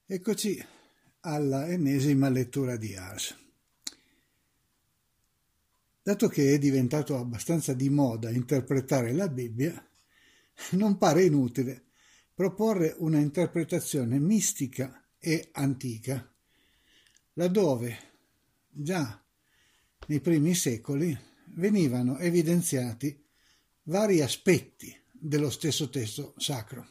Eccoci alla ennesima lettura di Ars. Dato che è diventato abbastanza di moda interpretare la Bibbia, non pare inutile proporre una interpretazione mistica e antica, laddove già nei primi secoli venivano evidenziati vari aspetti dello stesso testo sacro.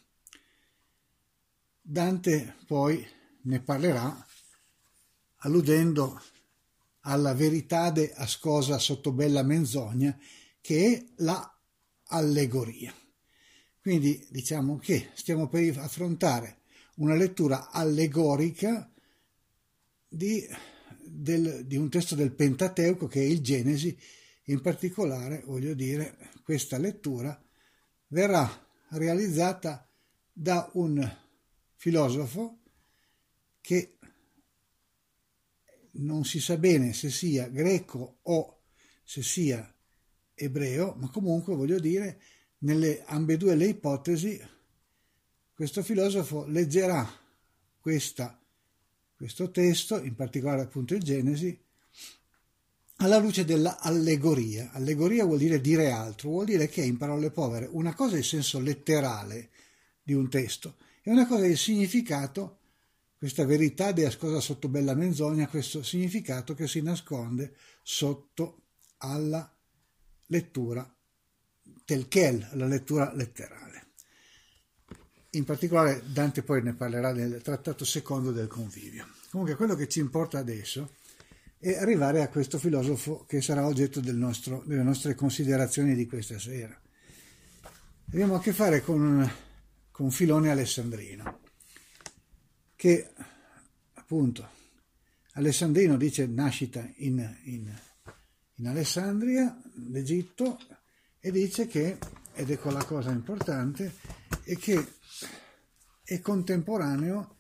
Dante poi ne parlerà alludendo alla veritade ascosa sotto bella menzogna, che è la allegoria. Quindi diciamo che stiamo per affrontare una lettura allegorica di un testo del Pentateuco che è il Genesi. In particolare, questa lettura verrà realizzata da un filosofo che non si sa bene se sia greco o se sia ebreo, ma comunque nelle ambedue le ipotesi questo filosofo leggerà questo testo, in particolare appunto il Genesi, alla luce della allegoria. Allegoria vuol dire altro, vuol dire che in parole povere una cosa è il senso letterale di un testo e una cosa è il significato, questa verità di ascosa sotto bella menzogna, questo significato che si nasconde sotto alla lettura telchel, la lettura letterale. In particolare Dante poi ne parlerà nel trattato secondo del Convivio. Comunque quello che ci importa adesso è arrivare a questo filosofo che sarà oggetto delle nostre considerazioni di questa sera. Abbiamo a che fare con Filone Alessandrino, che appunto Alessandrino dice nascita in Alessandria, l'Egitto, e dice che, ed ecco la cosa importante, è che è contemporaneo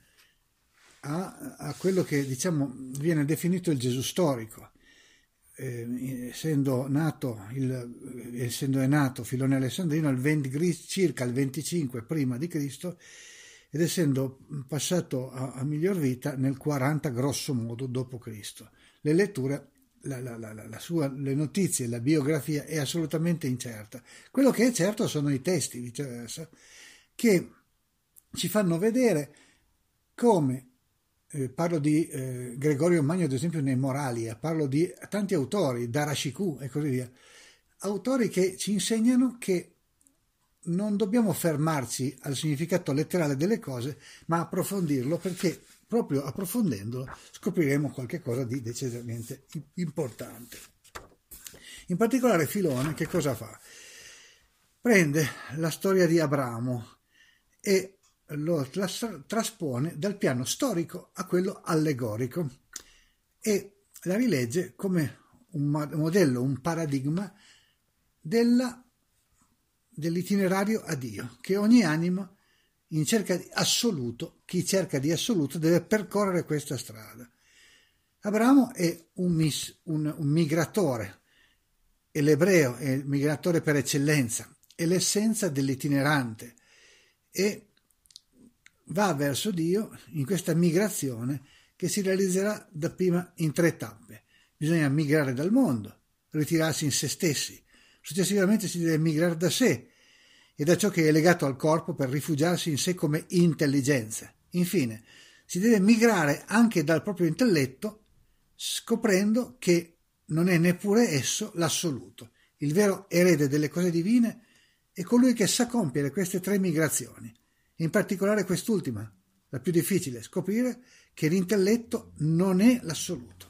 a quello che viene definito il Gesù storico, essendo nato Filone Alessandrino circa il 25 prima di Cristo ed essendo passato a miglior vita nel 40 grosso modo dopo Cristo. Le letture, le notizie, la biografia è assolutamente incerta. Quello che è certo sono i testi, viceversa, che ci fanno vedere come parlo di Gregorio Magno, ad esempio, nei Moralia, parlo di tanti autori, Darashiku e così via, autori che ci insegnano che non dobbiamo fermarci al significato letterale delle cose, ma approfondirlo, perché proprio approfondendolo scopriremo qualche cosa di decisamente importante. In particolare Filone che cosa fa? Prende la storia di Abramo e lo traspone dal piano storico a quello allegorico e la rilegge come un modello, un paradigma dell'itinerario a Dio, che ogni anima in cerca di assoluto, chi cerca di assoluto deve percorrere questa strada. Abramo è un migratore, e l'ebreo è il migratore per eccellenza, è l'essenza dell'itinerante e va verso Dio in questa migrazione che si realizzerà dapprima in 3 tappe. Bisogna migrare dal mondo, ritirarsi in se stessi, successivamente si deve migrare da sé e da ciò che è legato al corpo per rifugiarsi in sé come intelligenza. Infine, si deve migrare anche dal proprio intelletto, scoprendo che non è neppure esso l'assoluto. Il vero erede delle cose divine è colui che sa compiere queste 3 migrazioni. In particolare quest'ultima, la più difficile, scoprire che l'intelletto non è l'assoluto.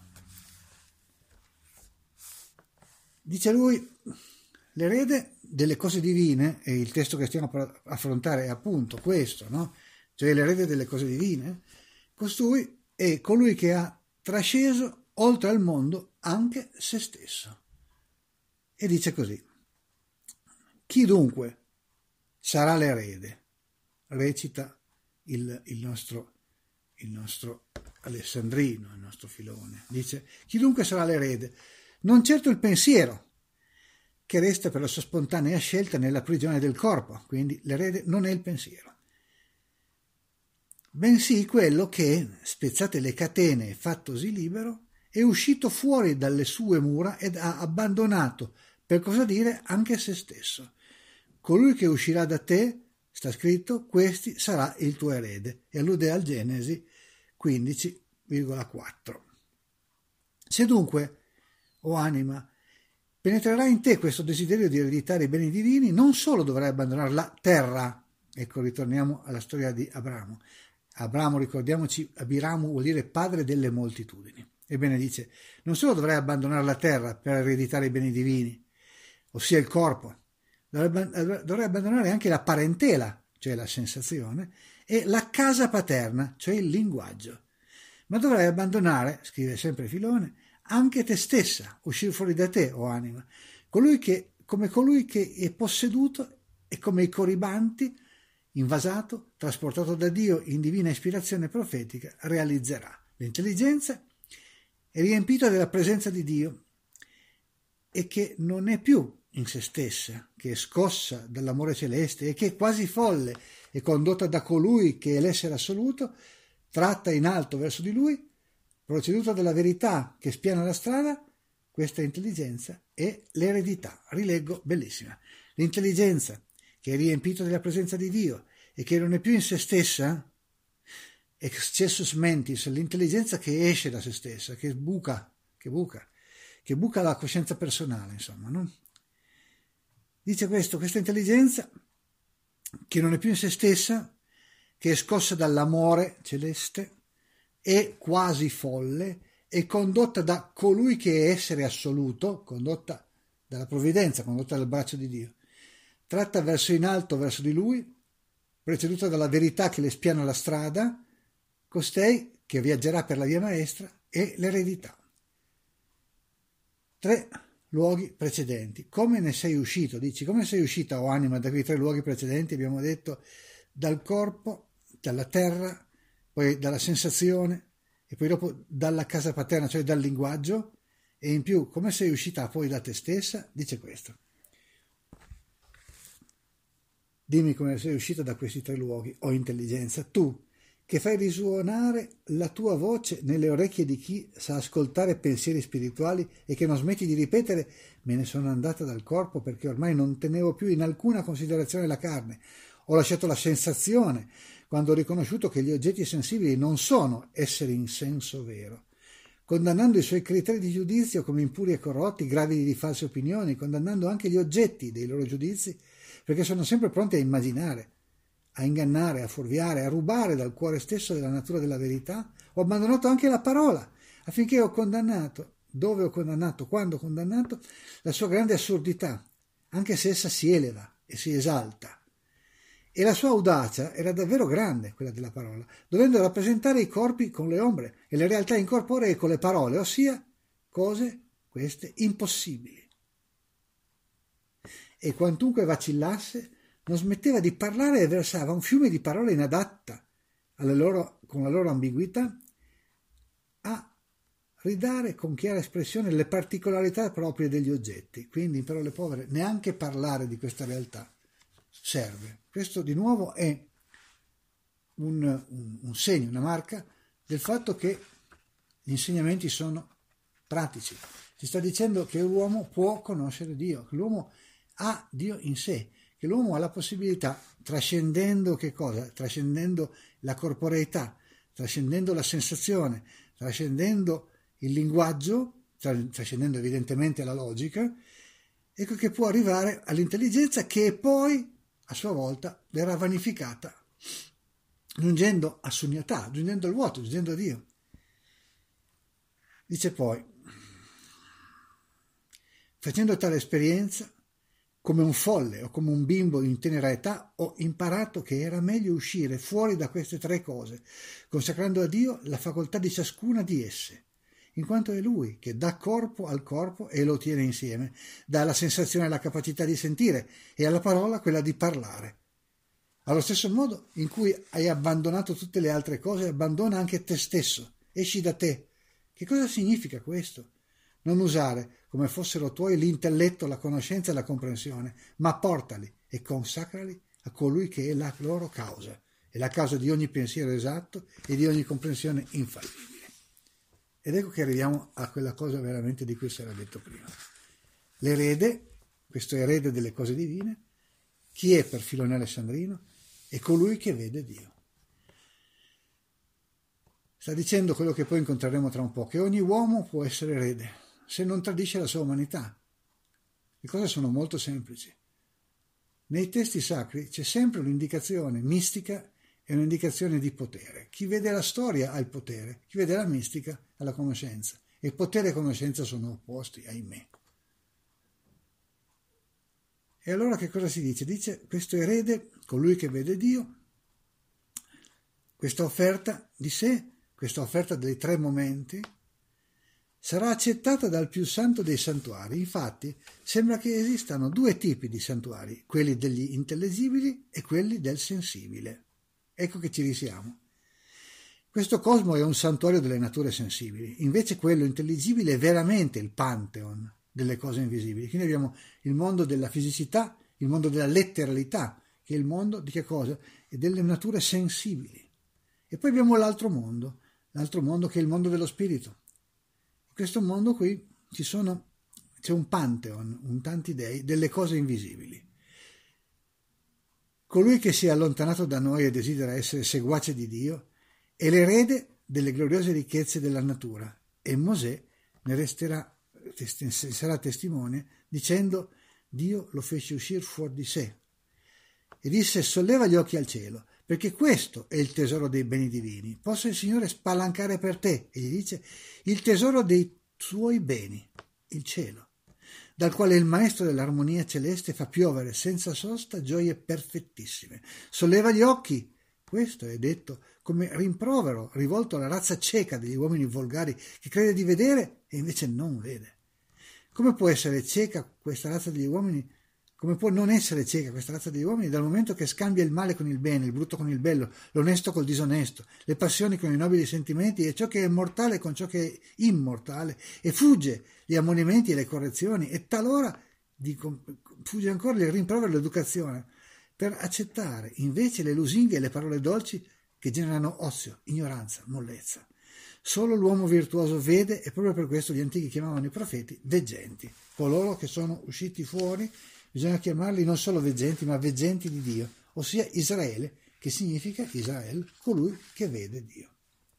Dice lui, l'erede delle cose divine, e il testo che stiamo per affrontare è appunto questo, no? Cioè l'erede delle cose divine, costui è colui che ha trasceso oltre al mondo anche se stesso. E dice così, chi dunque sarà l'erede? Recita il nostro Alessandrino, il nostro Filone. Dice, chi dunque sarà l'erede? Non certo il pensiero, che resta per la sua spontanea scelta nella prigione del corpo, quindi l'erede non è il pensiero. bensì quello che, spezzate le catene e fattosi libero, è uscito fuori dalle sue mura ed ha abbandonato, per cosa dire, anche se stesso. Colui che uscirà da te, sta scritto, questi sarà il tuo erede, e allude al Genesi 15,4. Se dunque, o anima, penetrerà in te questo desiderio di ereditare i beni divini, non solo dovrai abbandonare la terra. Ecco, ritorniamo alla storia di Abramo. Abramo, ricordiamoci, Abiramu vuol dire padre delle moltitudini. Ebbene dice, non solo dovrai abbandonare la terra per ereditare i beni divini, ossia il corpo, dovrai abbandonare anche la parentela, cioè la sensazione, e la casa paterna, cioè il linguaggio. Ma dovrai abbandonare, scrive sempre Filone, anche te stessa, uscire fuori da te, o anima, come colui che è posseduto e come i coribanti, invasato, trasportato da Dio in divina ispirazione profetica, realizzerà. L'intelligenza è riempita della presenza di Dio e che non è più in se stessa, che è scossa dall'amore celeste e che è quasi folle e condotta da colui che è l'essere assoluto, tratta in alto verso di lui, proceduta dalla verità che spiana la strada. Questa intelligenza è l'eredità. Rileggo, bellissima. L'intelligenza che è riempita della presenza di Dio e che non è più in se stessa, excessus mentis, l'intelligenza che esce da se stessa, che buca la coscienza personale, insomma, no? Dice questa intelligenza che non è più in se stessa, che è scossa dall'amore celeste, è quasi folle, è condotta da colui che è essere assoluto, condotta dalla provvidenza, condotta dal braccio di Dio, tratta verso in alto verso di lui, preceduta dalla verità che le spiana la strada, costei che viaggerà per la via maestra è l'eredità. 3 luoghi precedenti. Come ne sei uscito? Dici, come sei uscita, o anima, da quei 3 luoghi precedenti? Abbiamo detto dal corpo, dalla terra, poi dalla sensazione e poi dopo dalla casa paterna, cioè dal linguaggio, e in più come sei uscita poi da te stessa? Dice questo. Dimmi come sei uscita da questi 3 luoghi, o intelligenza, tu che fai risuonare la tua voce nelle orecchie di chi sa ascoltare pensieri spirituali e che non smetti di ripetere: me ne sono andata dal corpo perché ormai non tenevo più in alcuna considerazione la carne, ho lasciato la sensazione quando ho riconosciuto che gli oggetti sensibili non sono esseri in senso vero, condannando i suoi criteri di giudizio come impuri e corrotti, gravidi di false opinioni, condannando anche gli oggetti dei loro giudizi, perché sono sempre pronti a immaginare, a ingannare, a fuorviare, a rubare dal cuore stesso della natura della verità. Ho abbandonato anche la parola, affinché ho condannato, dove ho condannato, quando ho condannato, la sua grande assurdità, anche se essa si eleva e si esalta. E la sua audacia era davvero grande, quella della parola, dovendo rappresentare i corpi con le ombre e le realtà incorporee con le parole, ossia cose queste impossibili. E quantunque vacillasse, non smetteva di parlare e versava un fiume di parole inadatta con la loro ambiguità a ridare con chiara espressione le particolarità proprie degli oggetti. Quindi, in parole povere, neanche parlare di questa realtà serve. Questo di nuovo è un segno, una marca del fatto che gli insegnamenti sono pratici. Si sta dicendo che l'uomo può conoscere Dio, che l'uomo ha Dio in sé, che l'uomo ha la possibilità, trascendendo che cosa? Trascendendo la corporeità, trascendendo la sensazione, trascendendo il linguaggio, trascendendo evidentemente la logica, ecco che può arrivare all'intelligenza che poi a sua volta verrà vanificata, giungendo a sunyatà, giungendo al vuoto, giungendo a Dio. Dice poi, facendo tale esperienza, come un folle o come un bimbo in tenera età, ho imparato che era meglio uscire fuori da queste 3 cose, consacrando a Dio la facoltà di ciascuna di esse, in quanto è Lui che dà corpo al corpo e lo tiene insieme, dà alla sensazione la capacità di sentire e alla parola quella di parlare. Allo stesso modo in cui hai abbandonato tutte le altre cose, abbandona anche te stesso, esci da te. Che cosa significa questo? Non usare come fossero tuoi l'intelletto, la conoscenza e la comprensione, ma portali e consacrali a colui che è la loro causa, è la causa di ogni pensiero esatto e di ogni comprensione infallibile. Ed ecco che arriviamo a quella cosa veramente di cui si era detto prima. L'erede, questo erede delle cose divine, chi è per Filone Alessandrino? È colui che vede Dio. Sta dicendo quello che poi incontreremo tra un po', che ogni uomo può essere erede se non tradisce la sua umanità. Le cose sono molto semplici. Nei testi sacri c'è sempre un'indicazione mistica e un'indicazione di potere. Chi vede la storia ha il potere, chi vede la mistica ha la conoscenza. E potere e conoscenza sono opposti, ahimè. E allora che cosa si dice? Dice questo erede, colui che vede Dio, questa offerta di sé, questa offerta dei tre momenti, sarà accettata dal più santo dei santuari. Infatti sembra che esistano due tipi di santuari, quelli degli intellegibili e quelli del sensibile. Ecco che ci risiamo. Questo cosmo è un santuario delle nature sensibili, invece quello intelligibile è veramente il pantheon delle cose invisibili. Quindi abbiamo il mondo della fisicità, il mondo della letteralità, che è il mondo di che cosa? E delle nature sensibili. E poi abbiamo l'altro mondo che è il mondo dello spirito. In questo mondo qui c'è un pantheon, un tanti dei, delle cose invisibili. Colui che si è allontanato da noi e desidera essere seguace di Dio è l'erede delle gloriose ricchezze della natura, e Mosè ne sarà testimone dicendo: Dio lo fece uscire fuori di sé e disse: solleva gli occhi al cielo, perché questo è il tesoro dei beni divini. Possa il Signore spalancare per te, e gli dice, il tesoro dei suoi beni, il cielo, dal quale il maestro dell'armonia celeste fa piovere senza sosta gioie perfettissime. Solleva gli occhi. Questo è detto come rimprovero rivolto alla razza cieca degli uomini volgari che crede di vedere e invece non vede. Come può essere cieca questa razza degli uomini? Come può non essere cieca questa razza degli uomini dal momento che scambia il male con il bene, il brutto con il bello, l'onesto col disonesto, le passioni con i nobili sentimenti e ciò che è mortale con ciò che è immortale, e fugge gli ammonimenti e le correzioni e talora fugge ancora il rimprovero e l'educazione, per accettare invece le lusinghe e le parole dolci che generano ozio, ignoranza, mollezza. Solo l'uomo virtuoso vede, e proprio per questo gli antichi chiamavano i profeti veggenti, coloro che sono usciti fuori. Bisogna chiamarli non solo veggenti, ma veggenti di Dio, ossia Israele, che significa Israele, colui che vede Dio.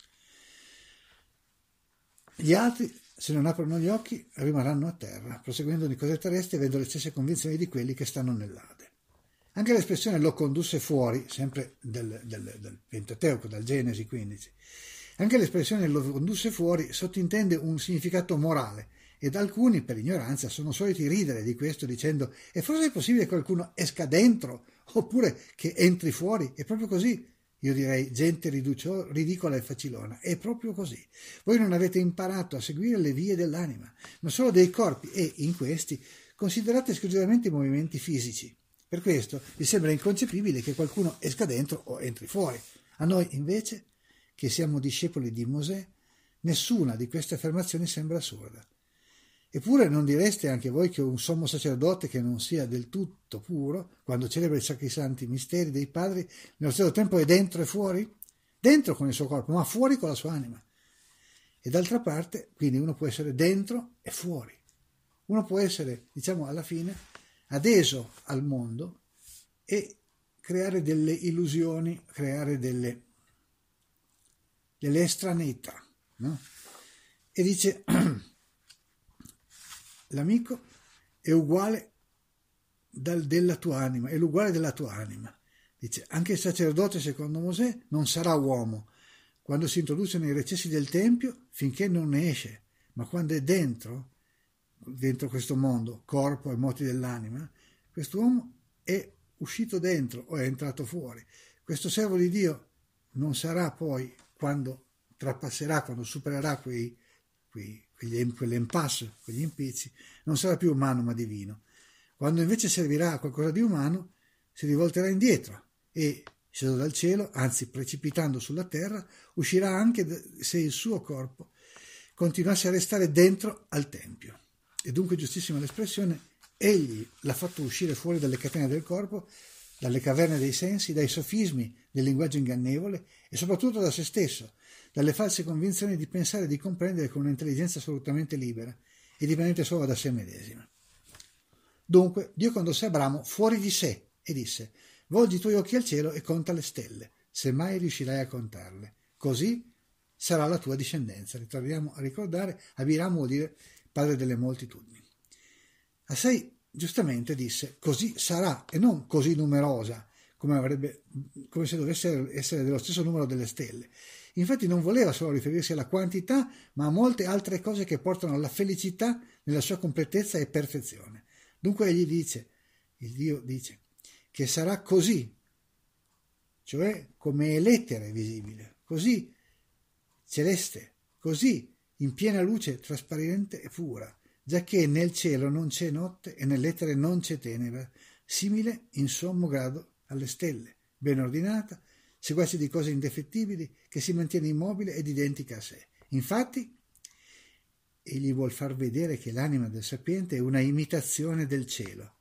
Gli altri, se non aprono gli occhi, rimarranno a terra, proseguendo di cose terrestri e avendo le stesse convinzioni di quelli che stanno nell'Ade. Anche l'espressione lo condusse fuori, sempre del Pentateuco, dal Genesi 15, anche l'espressione lo condusse fuori sottintende un significato morale, ed alcuni, per ignoranza, sono soliti ridere di questo dicendo: è forse possibile che qualcuno esca dentro oppure che entri fuori? È proprio così. Io direi gente ridicola e facilona. È proprio così. Voi non avete imparato a seguire le vie dell'anima, ma solo dei corpi, e in questi considerate esclusivamente i movimenti fisici. Per questo vi sembra inconcepibile che qualcuno esca dentro o entri fuori. A noi, invece, che siamo discepoli di Mosè, nessuna di queste affermazioni sembra assurda. Eppure non direste anche voi che un sommo sacerdote che non sia del tutto puro, quando celebra i sacrosanti misteri dei padri, nello stesso tempo è dentro e fuori? Dentro con il suo corpo, ma fuori con la sua anima. E d'altra parte, quindi uno può essere dentro e fuori. Uno può essere, diciamo alla fine, adeso al mondo e creare delle illusioni, creare delle estraneità, no? E dice... L'amico è uguale della tua anima, è l'uguale della tua anima. Dice, anche il sacerdote, secondo Mosè, non sarà uomo quando si introduce nei recessi del Tempio finché non ne esce, ma quando è dentro questo mondo, corpo e moti dell'anima, quest'uomo è uscito dentro o è entrato fuori. Questo servo di Dio non sarà poi, quando trapasserà, quando supererà quell'impasse, quegli impicci, non sarà più umano ma divino. Quando invece servirà a qualcosa di umano, si rivolterà indietro e, sceso dal cielo, anzi precipitando sulla terra, uscirà anche se il suo corpo continuasse a restare dentro al Tempio. E dunque giustissima l'espressione, egli l'ha fatto uscire fuori dalle catene del corpo, dalle caverne dei sensi, dai sofismi, del linguaggio ingannevole e soprattutto da se stesso, dalle false convinzioni di pensare e di comprendere con un'intelligenza assolutamente libera e dipendente solo da sé medesima. Dunque Dio condusse Abramo fuori di sé e disse: volgi i tuoi occhi al cielo e conta le stelle, se mai riuscirai a contarle. Così sarà la tua discendenza. Ritorniamo a ricordare, Abiram vuol dire padre delle moltitudini. Assai giustamente disse: così sarà, e non così numerosa, come se dovesse essere dello stesso numero delle stelle. Infatti non voleva solo riferirsi alla quantità, ma a molte altre cose che portano alla felicità nella sua completezza e perfezione. Dunque egli dice, il Dio dice, che sarà così, cioè come elettere visibile, così celeste, così in piena luce trasparente e pura, giacché nel cielo non c'è notte e nell'etere non c'è tenebra, simile in sommo grado alle stelle, ben ordinata, seguace di cose indefettibili, che si mantiene immobile ed identica a sé. Infatti, egli vuol far vedere che l'anima del sapiente è una imitazione del cielo,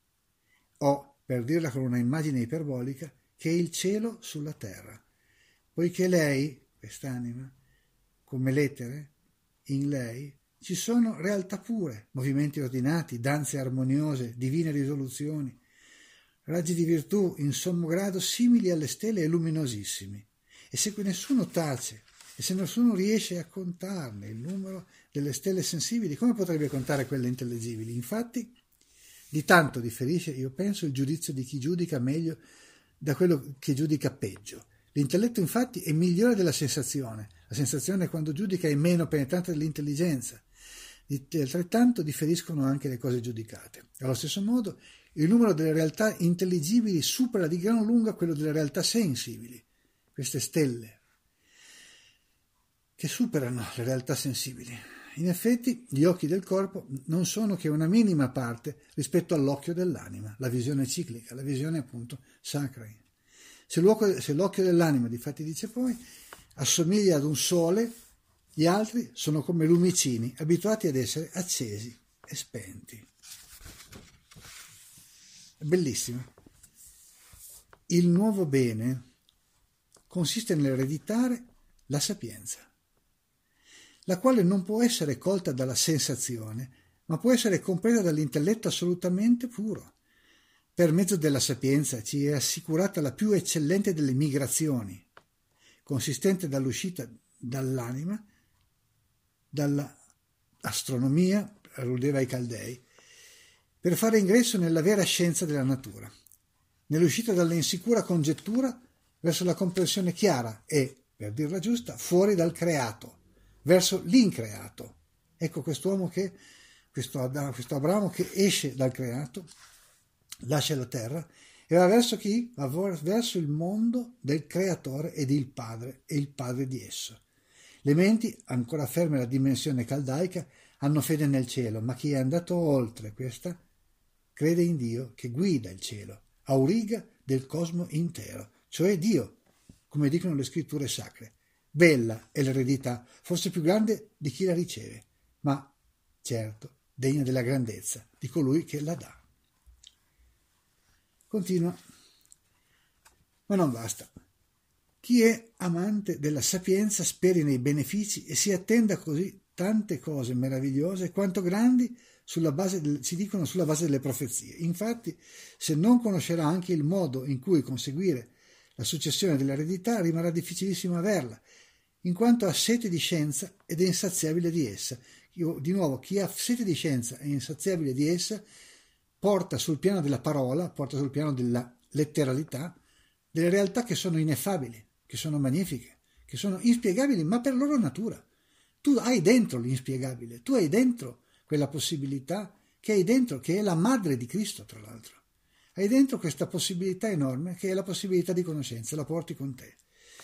o, per dirla con una immagine iperbolica, che è il cielo sulla terra, poiché lei, quest'anima, come l'etere, in lei ci sono realtà pure, movimenti ordinati, danze armoniose, divine risoluzioni, raggi di virtù in sommo grado simili alle stelle e luminosissimi. E se nessuno tace, e se nessuno riesce a contarne il numero delle stelle sensibili, come potrebbe contare quelle intellegibili? Infatti, di tanto differisce, io penso, il giudizio di chi giudica meglio da quello che giudica peggio. L'intelletto, infatti, è migliore della sensazione. La sensazione, quando giudica, è meno penetrante dell'intelligenza. Altrettanto differiscono anche le cose giudicate. Allo stesso modo, il numero delle realtà intelligibili supera di gran lunga quello delle realtà sensibili. Queste stelle che superano le realtà sensibili. In effetti, gli occhi del corpo non sono che una minima parte rispetto all'occhio dell'anima, la visione ciclica, la visione appunto sacra. Se l'occhio dell'anima, difatti dice poi, assomiglia ad un sole, gli altri sono come lumicini, abituati ad essere accesi e spenti. È bellissimo. Il nuovo bene consiste nell'ereditare la sapienza, la quale non può essere colta dalla sensazione, ma può essere compresa dall'intelletto assolutamente puro. Per mezzo della sapienza ci è assicurata la più eccellente delle migrazioni, consistente dall'uscita dall'anima, dall'astronomia, alludeva ai Caldei, per fare ingresso nella vera scienza della natura, nell'uscita dall'insicura congettura verso la comprensione chiara e, per dirla giusta, fuori dal creato, verso l'increato. Ecco questo Abramo che esce dal creato, lascia la terra e va verso chi? Va verso il mondo del creatore ed il padre di esso. Le menti, ancora ferme alla dimensione caldaica, hanno fede nel cielo, ma chi è andato oltre questa crede in Dio che guida il cielo, auriga del cosmo intero, cioè Dio, come dicono le scritture sacre. Bella è l'eredità, forse più grande di chi la riceve, ma certo degna della grandezza di colui che la dà. Continua, ma non basta. Chi è amante della sapienza speri nei benefici e si attenda così tante cose meravigliose quanto grandi si dicono sulla base delle profezie. Infatti, se non conoscerà anche il modo in cui conseguire la successione dell'eredità, rimarrà difficilissimo averla, in quanto ha sete di scienza ed è insaziabile di essa. Di nuovo, chi ha sete di scienza e è insaziabile di essa porta sul piano della parola, porta sul piano della letteralità, delle realtà che sono ineffabili, che sono magnifiche, che sono inspiegabili, ma per loro natura. Tu hai dentro l'inspiegabile, tu hai dentro quella possibilità che hai dentro, che è la madre di Cristo, tra l'altro. Hai dentro questa possibilità enorme, che è la possibilità di conoscenza, la porti con te.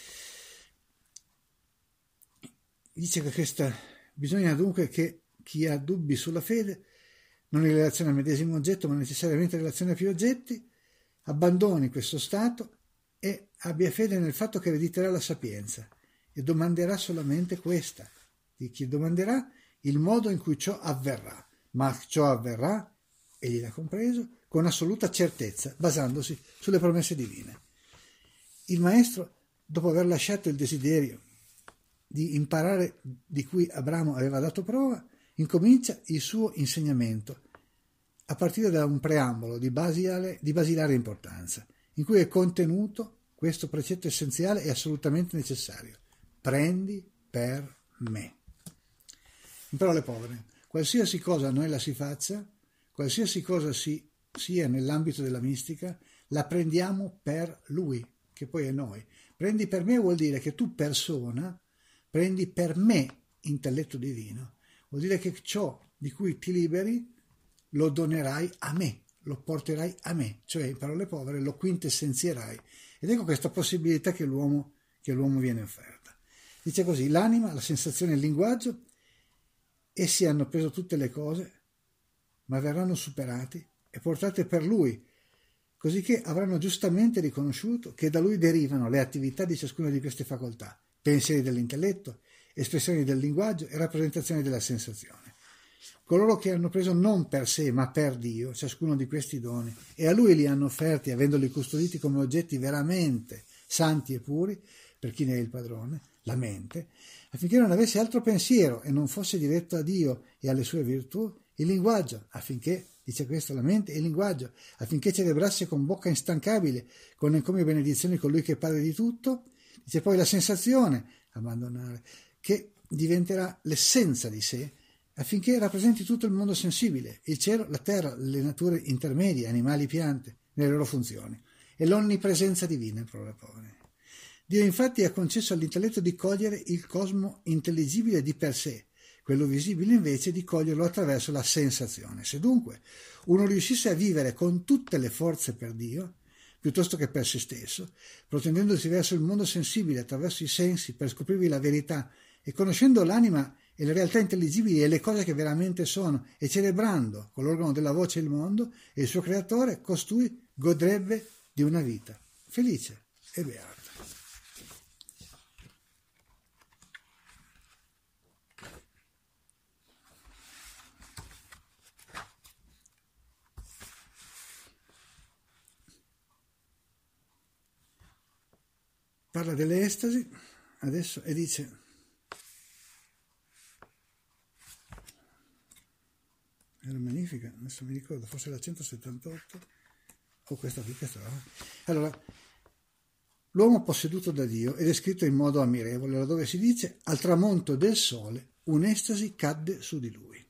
Dice che bisogna dunque che chi ha dubbi sulla fede, non in relazione al medesimo oggetto, ma necessariamente in relazione a più oggetti, abbandoni questo stato e abbia fede nel fatto che erediterà la sapienza e domanderà solamente questa, di chi domanderà il modo in cui ciò avverrà, ma ciò avverrà, egli l'ha compreso, con assoluta certezza, basandosi sulle promesse divine. il maestro, dopo aver lasciato il desiderio di imparare di cui Abramo aveva dato prova, incomincia il suo insegnamento a partire da un preambolo di basilare importanza, in cui è contenuto questo precetto essenziale e assolutamente necessario: prendi per me. In parole povere, qualsiasi cosa noi la si faccia, qualsiasi cosa sia nell'ambito della mistica, la prendiamo per lui, che poi è noi. Prendi per me vuol dire che tu persona prendi per me intelletto divino, vuol dire che ciò di cui ti liberi lo donerai a me, lo porterai a me, cioè in parole povere lo quintessenzierai. Ed ecco questa possibilità che l'uomo viene offerta. Dice così: l'anima, la sensazione e il linguaggio, essi hanno preso tutte le cose, ma verranno superati e portate per lui, cosicché avranno giustamente riconosciuto che da lui derivano le attività di ciascuna di queste facoltà, pensieri dell'intelletto, espressioni del linguaggio e rappresentazioni della sensazione. Coloro che hanno preso non per sé ma per Dio ciascuno di questi doni e a lui li hanno offerti avendoli custoditi come oggetti veramente santi e puri per chi ne è il padrone, la mente, affinché non avesse altro pensiero e non fosse diretto a Dio e alle sue virtù, il linguaggio, affinché, dice questo, la mente e il linguaggio, affinché celebrasse con bocca instancabile, con encomie e benedizioni colui che è padre di tutto, dice poi la sensazione, abbandonare, che diventerà l'essenza di sé, affinché rappresenti tutto il mondo sensibile, il cielo, la terra, le nature intermedie, animali, piante, nelle loro funzioni, e l'onnipresenza divina, in parole povere. Dio infatti ha concesso all'intelletto di cogliere il cosmo intelligibile di per sé, quello visibile invece di coglierlo attraverso la sensazione. Se dunque uno riuscisse a vivere con tutte le forze per Dio, piuttosto che per se stesso, protendendosi verso il mondo sensibile attraverso i sensi per scoprirvi la verità e conoscendo l'anima e le realtà intelligibili e le cose che veramente sono, e celebrando con l'organo della voce il mondo e il suo creatore, costui godrebbe di una vita felice e beata. Parla delle estasi adesso e dice: era magnifica, adesso mi ricordo, forse la 178 o questa qui che stava. Allora, l'uomo posseduto da Dio ed è scritto in modo ammirevole, laddove si dice: al tramonto del sole un'estasi cadde su di lui.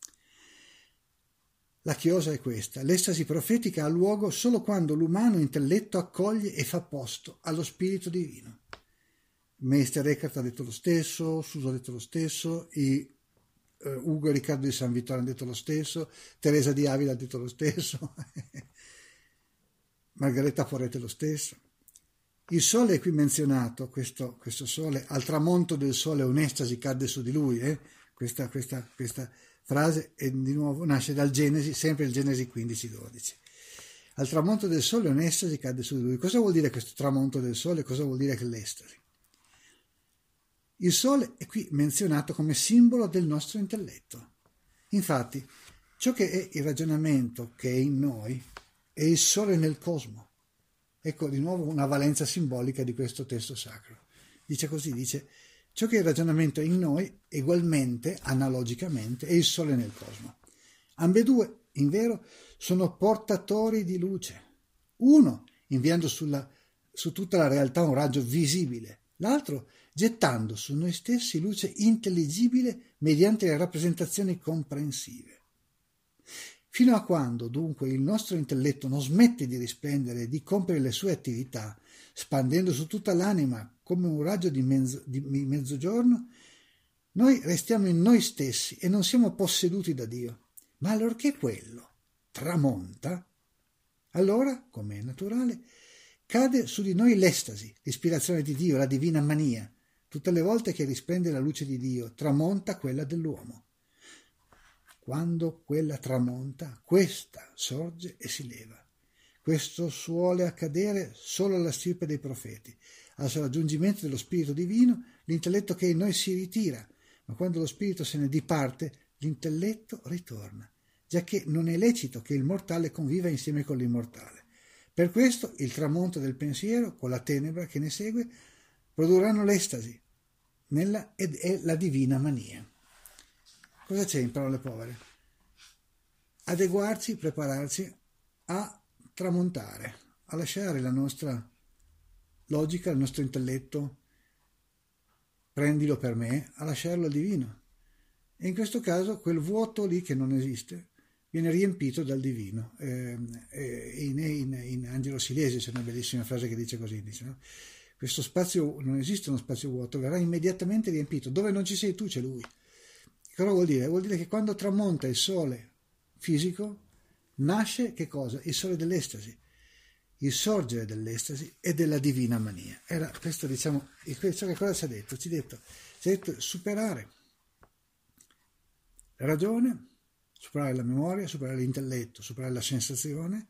La chiosa è questa: l'estasi profetica ha luogo solo quando l'umano intelletto accoglie e fa posto allo spirito divino. Meister Eckhart ha detto lo stesso, Suso ha detto lo stesso, Ugo e Riccardo di San Vittore hanno detto lo stesso, Teresa di Avila ha detto lo stesso, Margareta Porete lo stesso. Il sole è qui menzionato, questo sole, al tramonto del sole un'estasi cadde su di lui, questa frase e di nuovo nasce dal Genesi, sempre il Genesi 15-12. Al tramonto del sole un'estasi cadde su di lui. Cosa vuol dire questo tramonto del sole? Cosa vuol dire che l'estasi? Il sole è qui menzionato come simbolo del nostro intelletto. Infatti, ciò che è il ragionamento che è in noi è il sole nel cosmo. Ecco di nuovo una valenza simbolica di questo testo sacro. Dice così, dice: ciò che è il ragionamento in noi, ugualmente, analogicamente, è il sole nel cosmo. Ambedue, in vero, sono portatori di luce. Uno inviando su tutta la realtà un raggio visibile, l'altro gettando su noi stessi luce intelligibile mediante le rappresentazioni comprensive. Fino a quando, dunque, il nostro intelletto non smette di risplendere e di compiere le sue attività, spandendo su tutta l'anima come un raggio di mezzogiorno, noi restiamo in noi stessi e non siamo posseduti da Dio. Ma allorché quello tramonta, allora, come è naturale, cade su di noi l'estasi, l'ispirazione di Dio, la divina mania. Tutte le volte che risplende la luce di Dio, tramonta quella dell'uomo. Quando quella tramonta, questa sorge e si leva. Questo suole accadere solo alla stirpe dei profeti. Al raggiungimento dello Spirito Divino, l'intelletto che in noi si ritira, ma quando lo Spirito se ne diparte, l'intelletto ritorna, giacché non è lecito che il mortale conviva insieme con l'immortale. Per questo il tramonto del pensiero, con la tenebra che ne segue, produrranno l'estasi ed è la divina mania. Cosa c'è in parole povere? Adeguarci, prepararci a tramontare, a lasciare la nostra logica, il nostro intelletto, prendilo per me, a lasciarlo al divino. E in questo caso quel vuoto lì che non esiste viene riempito dal divino. In Angelo Silesi c'è una bellissima frase che dice così, dice, no? Questo spazio, non esiste uno spazio vuoto, verrà immediatamente riempito. Dove non ci sei tu c'è lui. Cosa vuol dire? Vuol dire che quando tramonta il sole fisico, nasce che cosa? Il sole dell'estasi, il sorgere dell'estasi e della divina mania. Era questo, diciamo, ciò che cosa ci ha detto? Ci ha detto superare la ragione, superare la memoria, superare l'intelletto, superare la sensazione,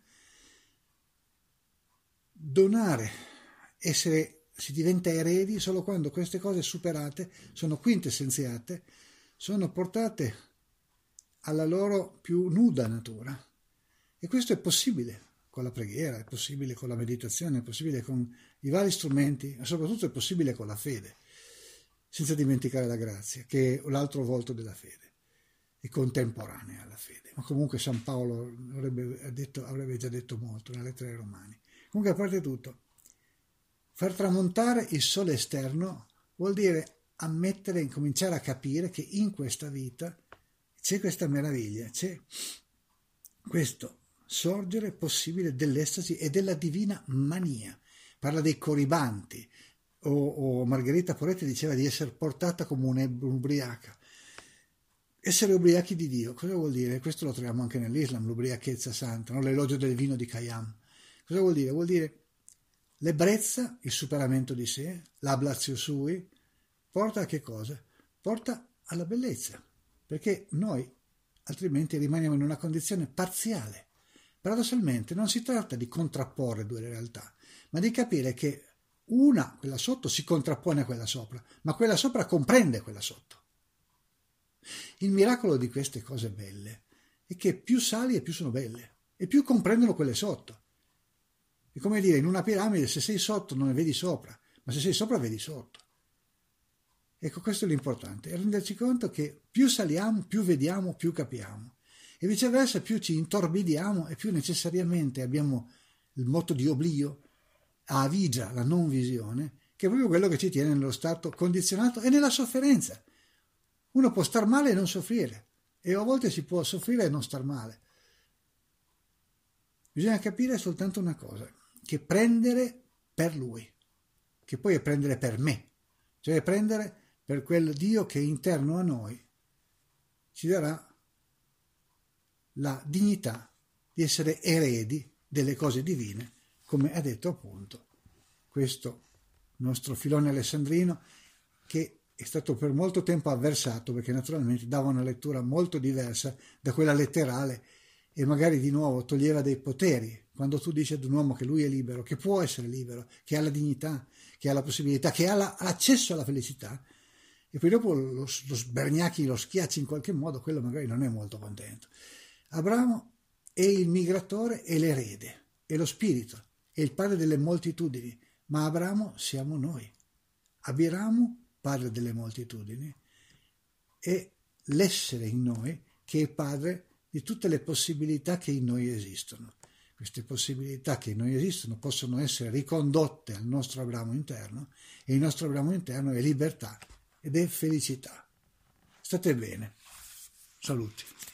donare, si diventa eredi solo quando queste cose superate sono quintessenziate, sono portate alla loro più nuda natura. E questo è possibile con la preghiera, è possibile con la meditazione, è possibile con i vari strumenti, ma soprattutto è possibile con la fede, senza dimenticare la grazia, che è l'altro volto della fede, è contemporanea alla fede. Ma comunque San Paolo avrebbe già detto molto nelle lettere ai Romani. Comunque, a parte tutto, far tramontare il sole esterno vuol dire ammettere, incominciare a capire che in questa vita c'è questa meraviglia, c'è questo sorgere possibile dell'estasi e della divina mania. Parla dei coribanti, o Margherita Poretti diceva di essere portata come un'ubriaca. Essere ubriachi di Dio, cosa vuol dire? Questo lo troviamo anche nell'Islam, l'ubriachezza santa, no? L'elogio del vino di Khayyam. Cosa vuol dire? Vuol dire l'ebbrezza, il superamento di sé, l'ablazio sui, porta a che cosa? Porta alla bellezza, perché noi altrimenti rimaniamo in una condizione parziale. Paradossalmente non si tratta di contrapporre due realtà, ma di capire che una, quella sotto, si contrappone a quella sopra, ma quella sopra comprende quella sotto. Il miracolo di queste cose belle è che più sali e più sono belle, e più comprendono quelle sotto. È come dire, in una piramide se sei sotto non ne vedi sopra, ma se sei sopra vedi sotto. Ecco, questo è l'importante, è renderci conto che più saliamo, più vediamo, più capiamo. E viceversa, più ci intorbidiamo e più necessariamente abbiamo il motto di oblio, avigia, la non visione, che è proprio quello che ci tiene nello stato condizionato e nella sofferenza. Uno può star male e non soffrire, e a volte si può soffrire e non star male. Bisogna capire soltanto una cosa, che prendere per lui, che poi è prendere per me, cioè prendere per quel Dio che interno a noi ci darà la dignità di essere eredi delle cose divine, come ha detto appunto questo nostro filone alessandrino, che è stato per molto tempo avversato perché naturalmente dava una lettura molto diversa da quella letterale e magari di nuovo toglieva dei poteri. Quando tu dici ad un uomo che lui è libero, che può essere libero, che ha la dignità, che ha la possibilità, che ha l'accesso alla felicità, e poi dopo lo sbergnacchi, lo schiacci in qualche modo, quello magari non è molto contento. Abramo è il migratore e l'erede, è lo spirito, è il padre delle moltitudini, ma Abramo siamo noi. Abiramu, padre delle moltitudini, è l'essere in noi che è padre di tutte le possibilità che in noi esistono. Queste possibilità che in noi esistono possono essere ricondotte al nostro Abramo interno, e il nostro Abramo interno è libertà ed è felicità. State bene. Saluti.